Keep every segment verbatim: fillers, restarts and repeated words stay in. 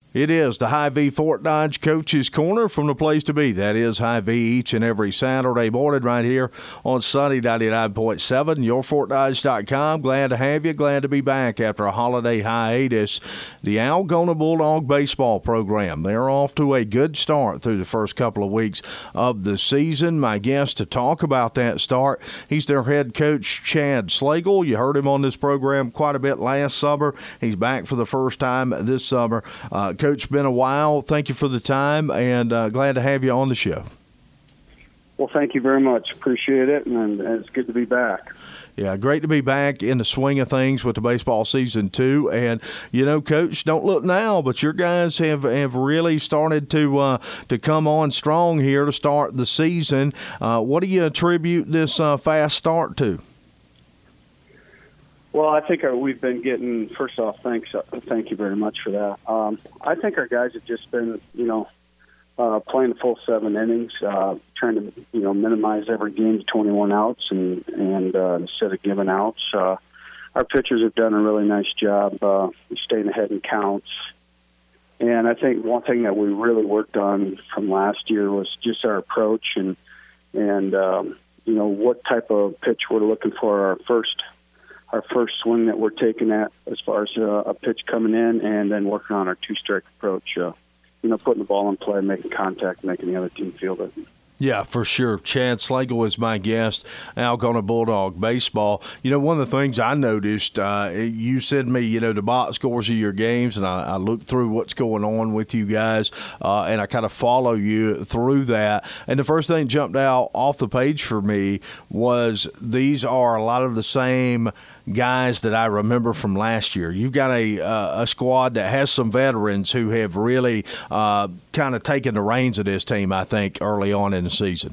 It is the Hy-Vee Fort Dodge Coach's Corner from the place to be. That is Hy-Vee each and every Saturday morning right here on Sunny ninety-nine point seven, your fort dodge dot com. Glad to have you. Glad to be back after a holiday hiatus. The Algona Bulldog baseball program, they're off to a good start through the first couple of weeks of the season. My guest to talk about that start, he's their head coach, Chad Slagle. You heard him on this program quite a bit last summer. He's back for the first time this summer. Uh, Coach, been a while. Thank you for the time, and uh, glad to have you on the show. Well, thank you very much. Appreciate it, and it's good to be back. Yeah, great to be back in the swing of things with the baseball season, too. And, you know, Coach, don't look now, but your guys have, have really started to uh, to come on strong here to start the season. Uh, what do you attribute this uh, fast start to? Well, I think our, we've been getting, first off, thanks, uh, thank you very much for that. Um, I think our guys have just been, you know, uh, playing the full seven innings, uh, trying to, you know, minimize every game to twenty-one outs and, and uh, instead of giving outs. Uh, our pitchers have done a really nice job uh, staying ahead in counts. And I think one thing that we really worked on from last year was just our approach and, and um, you know, what type of pitch we're looking for our first our first swing that we're taking at as far as uh, a pitch coming in, and then working on our two-strike approach, uh, you know, putting the ball in play, making contact, making the other team feel it. Yeah, for sure. Chad Slagle is my guest, Algona Bulldog Baseball. You know, one of the things I noticed, uh, you send me, you know, the box scores of your games, and I, I look through what's going on with you guys, uh, and I kind of follow you through that. And the first thing that jumped out off the page for me was these are a lot of the same guys that I remember from last year. You've got a uh, a squad that has some veterans who have really uh, kind of taken the reins of this team, I think, early on in the season.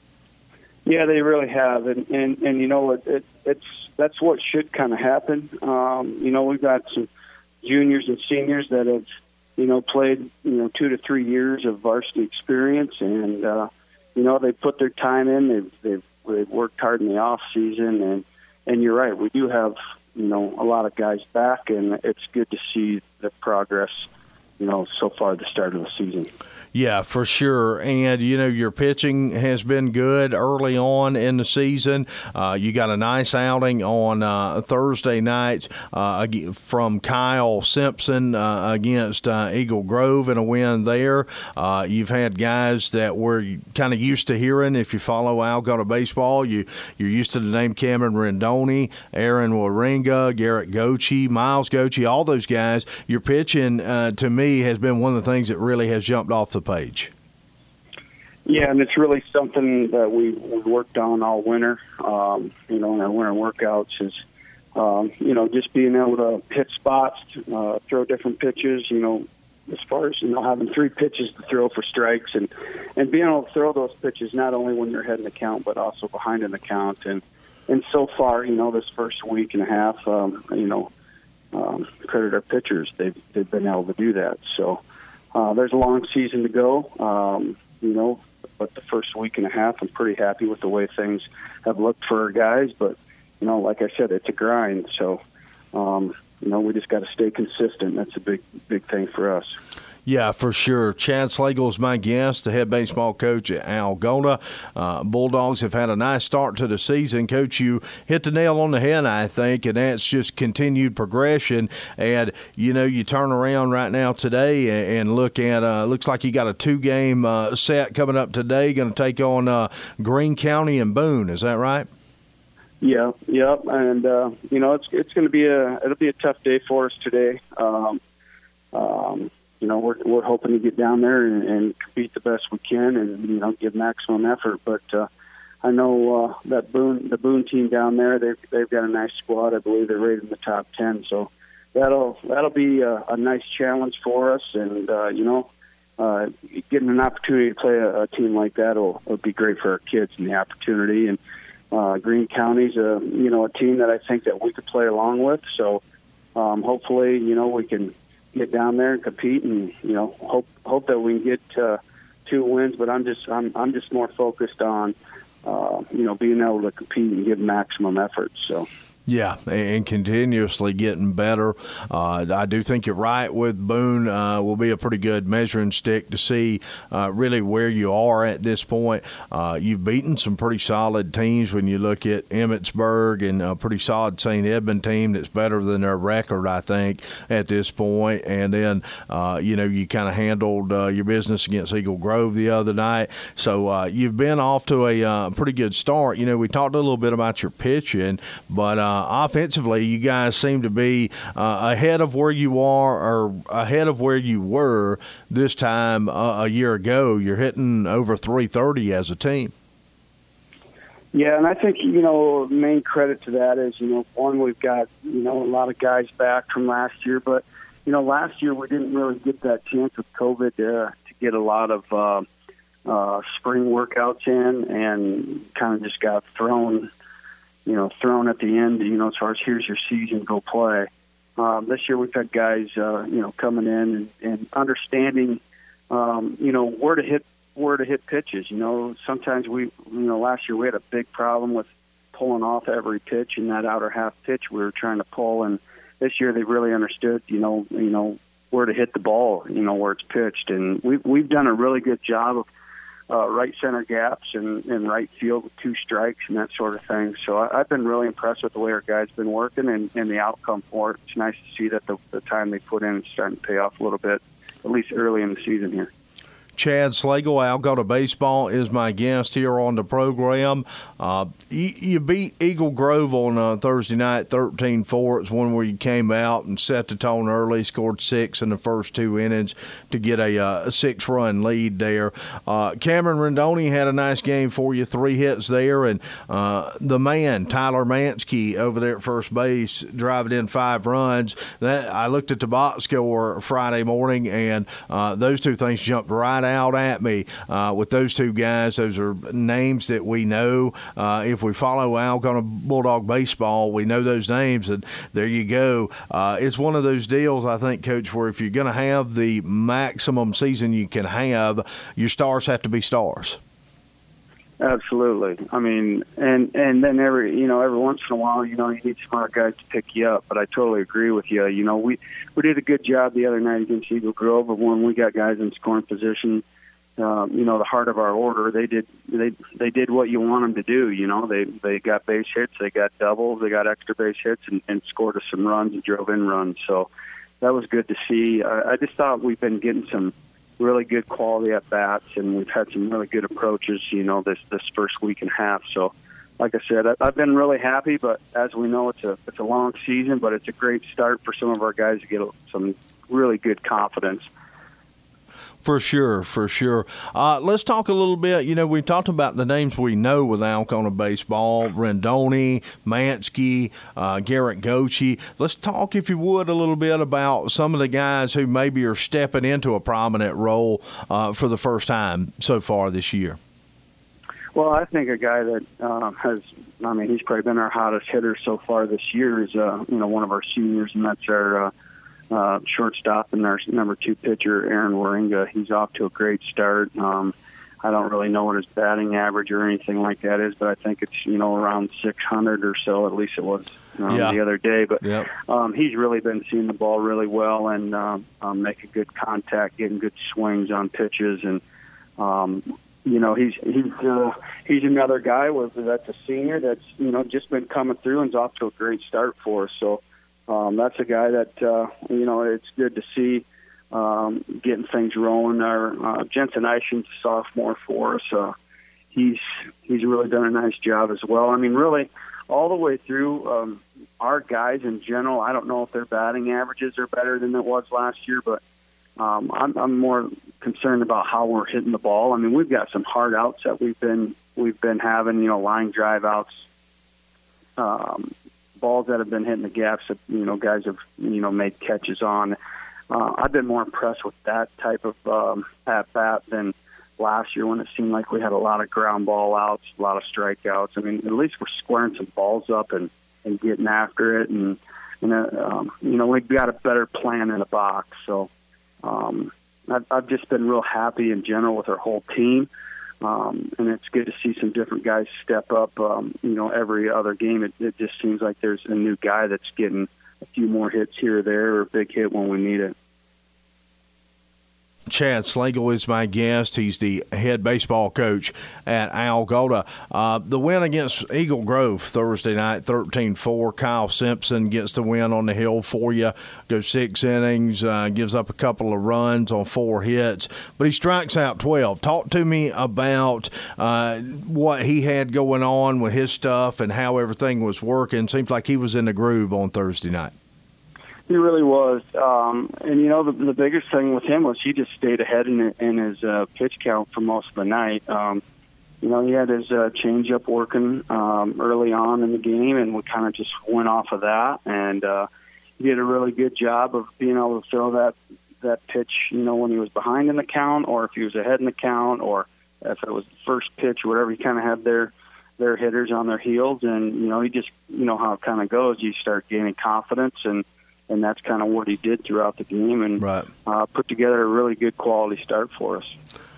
Yeah, they really have, and and, and you know, it, it, it's that's what should kind of happen. Um, you know, we've got some juniors and seniors that have, you know, played, you know, two to three years of varsity experience, and uh, you know, they put their time in. They've they've, they've worked hard in the off season, and and you're right, we do have, you know, a lot of guys back, and it's good to see the progress, you know, so far at the start of the season. Yeah, for sure. And, you know, your pitching has been good early on in the season. Uh, you got a nice outing on uh, Thursday night uh, from Kyle Simpson uh, against uh, Eagle Grove in a win there. Uh, you've had guys that we're kind of used to hearing. If you follow Algona baseball, you, you're used to the name Cameron Rendoni, Aaron Waringa, Garrett Goche, Miles Goche, all those guys. Your pitching, uh, to me, has been one of the things that really has jumped off the page. Yeah, and it's really something that we we worked on all winter. Um, you know, in our winter workouts is, um, you know, just being able to hit spots, uh, throw different pitches. You know, as far as, you know, having three pitches to throw for strikes, and and being able to throw those pitches not only when you're ahead in the count but also behind in the count. And and so far, you know, this first week and a half, um, you know, um, credit our pitchers, they've they've been able to do that. So. Uh, there's a long season to go, um, you know, but the first week and a half, I'm pretty happy with the way things have looked for our guys. But, you know, like I said, it's a grind. So, um, you know, we just got to stay consistent. That's a big, big thing for us. Yeah, for sure. Chad Slagle is my guest, the head baseball coach at Algona. Uh, Bulldogs have had a nice start to the season. Coach, you hit the nail on the head, I think, and that's just continued progression. And, you know, you turn around right now today and look at, uh, looks like you got a two-game uh, set coming up today, going to take on uh, Greene County and Boone. Is that right? Yeah, yeah, and, uh, you know, it's it's going to be a, it'll be a tough day for us today. Um, um You know, we're we're hoping to get down there and, and compete the best we can, and, you know, give maximum effort. But uh, I know uh, that Boone, the Boone team down there, they've they've got a nice squad. I believe they're rated in the top ten. So that'll that'll be a, a nice challenge for us. And uh, you know, uh, getting an opportunity to play a, a team like that will, will be great for our kids and the opportunity. And uh, Greene County's a you know a team that I think that we could play along with. So um, hopefully, you know, we can get down there and compete, and, you know, hope hope that we can get uh, two wins. But I'm just I'm I'm just more focused on uh, you know being able to compete and give maximum effort. So. Yeah, and continuously getting better. Uh, I do think you're right with Boone. Uh, will be a pretty good measuring stick to see uh, really where you are at this point. Uh, you've beaten some pretty solid teams when you look at Emmitsburg and a pretty solid Saint Edmund team that's better than their record, I think, at this point. And then, uh, you know, you kind of handled uh, your business against Eagle Grove the other night. So uh, you've been off to a uh, pretty good start. You know, we talked a little bit about your pitching, but uh, Uh, offensively, you guys seem to be uh, ahead of where you are or ahead of where you were this time uh, a year ago. You're hitting over three thirty as a team. Yeah, and I think, you know, main credit to that is, you know, one, we've got, you know, a lot of guys back from last year. But, you know, last year we didn't really get that chance with COVID uh, to get a lot of uh, uh, spring workouts in and kind of just got thrown you know, thrown at the end, you know, as far as here's your season, go play. Um, this year we've had guys, uh, you know, coming in and, and understanding, um, you know, where to hit, where to hit pitches. You know, sometimes we, you know, last year we had a big problem with pulling off every pitch in that outer half pitch we were trying to pull. And this year they really understood, you know, you know, where to hit the ball, you know, where it's pitched. And we've, we've done a really good job of, Uh, right center gaps and, and right field with two strikes and that sort of thing. So I, I've been really impressed with the way our guys been working and, and the outcome for it. It's nice to see that the, the time they put in is starting to pay off a little bit, at least early in the season here. Chad Slagle, Algona Baseball, is my guest here on the program. Uh, you, you beat Eagle Grove on uh, Thursday night, thirteen four. It's one where you came out and set the tone early, scored six in the first two innings to get a, uh, a six-run lead there. Uh, Cameron Rendoni had a nice game for you, three hits there, and uh, the man, Tyler Mansky, over there at first base, driving in five runs. That I looked at the box score Friday morning, and uh, those two things jumped right out at me uh, with those two guys. Those are names that we know. Uh, if we follow Algona Bulldog baseball, we know those names, and there you go. Uh, it's one of those deals, I think, Coach, where if you're going to have the maximum season you can have, your stars have to be stars. Absolutely. I mean, and and then every you know every once in a while, you know, you need smart guys to pick you up. But I totally agree with you. You know, we we did a good job the other night against Eagle Grove of when we got guys in scoring position. Um, you know, the heart of our order, they did they they did what you want them to do. You know, they they got base hits, they got doubles, they got extra base hits, and, and scored us some runs and drove in runs. So that was good to see. I, I just thought we've been getting some really good quality at bats, and we've had some really good approaches, you know, this this first week and a half. So, like I said, I, I've been really happy. But as we know, it's a it's a long season, but it's a great start for some of our guys to get some really good confidence. For sure, for sure. Uh, let's talk a little bit. You know, we talked about the names we know with Algona baseball: Rendoni, Mansky, uh, Garrett Goche. Let's talk, if you would, a little bit about some of the guys who maybe are stepping into a prominent role uh, for the first time so far this year. Well, I think a guy that uh, has, I mean, he's probably been our hottest hitter so far this year is, uh, you know, one of our seniors, and that's our uh, Uh, shortstop and our number two pitcher, Aaron Waringa. He's off to a great start. Um, I don't really know what his batting average or anything like that is, but I think it's, you know, around six hundred or so. At least it was um, yeah. the other day. But yep. um, he's really been seeing the ball really well and um, um, making good contact, getting good swings on pitches. And, um, you know, he's he's uh, he's another guy with, that's a senior that's, you know, just been coming through and is off to a great start for us. So, Um, that's a guy that, uh, you know, it's good to see um, getting things rolling. Our uh, Jensen Eichen's a sophomore for us. Uh, he's he's really done a nice job as well. I mean, really, all the way through, um, our guys in general, I don't know if their batting averages are better than it was last year, but um, I'm, I'm more concerned about how we're hitting the ball. I mean, we've got some hard outs that we've been we've been having, you know, line drive outs. Um, balls that have been hitting the gaps that, you know, guys have, you know, made catches on. Uh, I've been more impressed with that type of um, at-bat than last year when it seemed like we had a lot of ground ball outs, a lot of strikeouts. I mean, at least we're squaring some balls up and, and getting after it. And, and uh, um, you know, we've got a better plan in the box. So um, I've, I've just been real happy in general with our whole team. Um, and it's good to see some different guys step up. Um, you know, every other game, it, it just seems like there's a new guy that's getting a few more hits here or there, or a big hit when we need it. Chad Slagle is my guest. He's the head baseball coach at Algona. Uh, the win against Eagle Grove Thursday night, thirteen four. Kyle Simpson gets the win on the hill for you. Goes six innings, uh, gives up a couple of runs on four hits, but he strikes out twelve. Talk to me about uh, what he had going on with his stuff and how everything was working. Seems like he was in the groove on Thursday night. He really was. Um, and, you know, the, the biggest thing with him was he just stayed ahead in, in his uh, pitch count for most of the night. Um, you know, he had his uh, changeup working um, early on in the game, and we kind of just went off of that. And uh, he did a really good job of being able to throw that, that pitch, you know, when he was behind in the count, or if he was ahead in the count, or if it was the first pitch or whatever. He kind of had their, their hitters on their heels. And, you know, he just, you know how it kind of goes. You start gaining confidence, and And that's kind of what he did throughout the game, and right. uh, put together a really good quality start for us.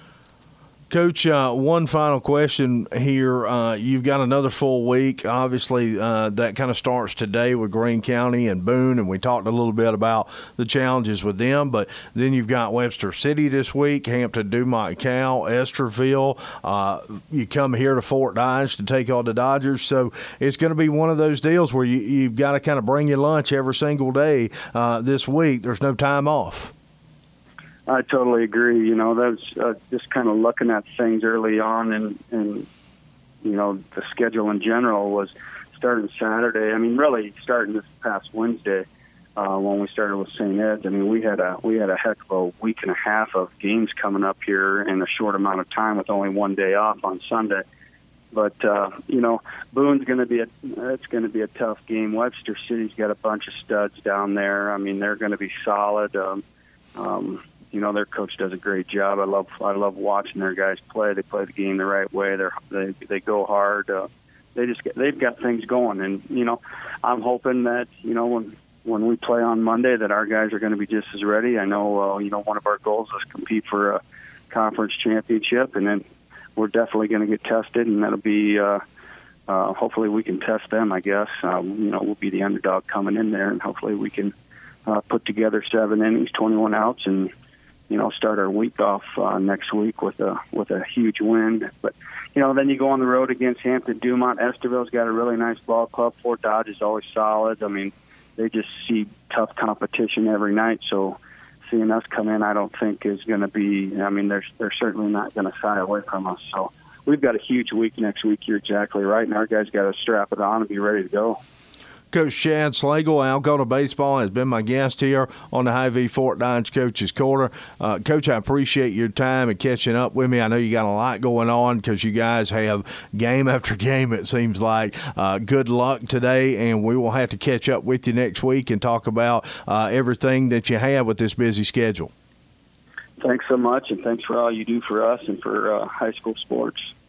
Coach, uh, one final question here. Uh, you've got another full week. Obviously, uh, that kind of starts today with Greene County and Boone, and we talked a little bit about the challenges with them. But then you've got Webster City this week, Hampton, Dumont, Cal, Esterville. Uh, you come here to Fort Dodge to take on the Dodgers. So it's going to be one of those deals where you, you've got to kind of bring your lunch every single day uh, this week. There's no time off. I totally agree. You know, that's uh, just kind of looking at things early on, and, and, you know, the schedule in general was starting Saturday. I mean, really starting this past Wednesday uh, when we started with Saint Ed's. I mean, we had a we had a heck of a week and a half of games coming up here in a short amount of time with only one day off on Sunday. But uh, you know, Boone's going to be a it's going to be a tough game. Webster City's got a bunch of studs down there. I mean, they're going to be solid. Um, um, You know, their coach does a great job. I love I love watching their guys play. They play the game the right way. They're, they they go hard. Uh, they just get, they've got things going, and you know, I'm hoping that you know when when we play on Monday that our guys are going to be just as ready. I know uh, you know one of our goals is compete for a conference championship, and then we're definitely going to get tested, and that'll be uh, uh, hopefully we can test them. I guess um, you know we'll be the underdog coming in there, and hopefully we can uh, put together seven innings, twenty-one outs, and you know, start our week off uh, next week with a with a huge win. But, you know, then you go on the road against Hampton, Dumont. Esterville's got a really nice ball club. Fort Dodge is always solid. I mean, they just see tough competition every night. So seeing us come in, I don't think is going to be, I mean, they're, they're certainly not going to shy away from us. So we've got a huge week next week. You're exactly right. And our guys got to strap it on and be ready to go. Coach Chad Slagle, Algona Baseball, has been my guest here on the Hy-Vee Fort Dodge Coach's Corner. Uh, Coach, I appreciate your time and catching up with me. I know you got a lot going on because you guys have game after game, it seems like. Uh, good luck today, and we will have to catch up with you next week and talk about uh, everything that you have with this busy schedule. Thanks so much, and thanks for all you do for us and for uh, high school sports.